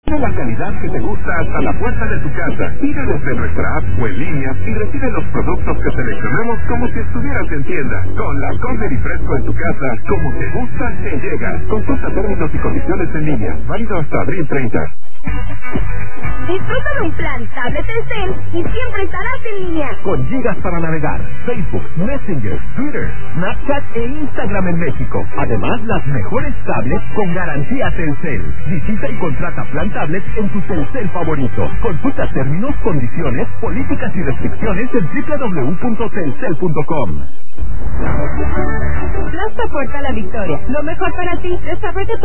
Tiene la calidad que te gusta hasta la puerta de tu casa. Pide desde nuestra app o en línea y recibe los productos que seleccionamos como si estuvieras en tienda. Con la Comer y Fresco en tu casa, como te gusta, te llega. Consulta términos y condiciones en línea. Válido hasta abril 30. Disfruta de un plan tablet Telcel y siempre estarás en línea. Con gigas para navegar, Facebook, Messenger, Twitter, Snapchat e Instagram en México. Además, las mejores tablets con garantía Telcel. Visita y contrata plan tablet en tu Telcel favorito. Consulta términos, condiciones, políticas y restricciones en www.telcel.com. Plaza Puerta La Victoria. Lo mejor para ti. Desarrolla tu